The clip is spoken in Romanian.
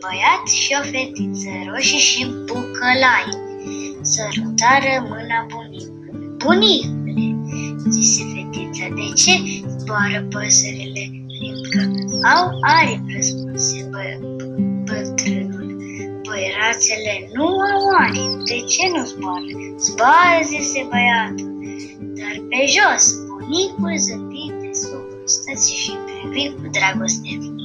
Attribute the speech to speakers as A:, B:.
A: băiat și o fetiță, roșii și bucălai, sărutară mâna bunicului. Bunicule, zise fetița, de ce zboară păsările, fiindcă au aripi, răspunse bătrânul. Păi rațele nu au aripi, de ce nu zboară? Zboară, zise băiatul, dar pe jos. Bunicul zăpi de sub răstăți și privi cu dragoste